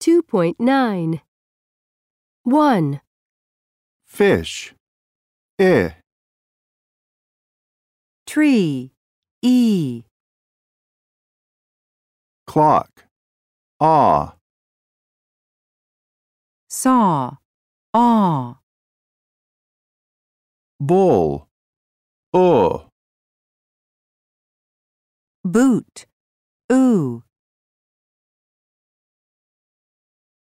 2.9. 1, Fish. Tree. E. Clock. Ah. Saw. Aw. Bull. Boot. Oo.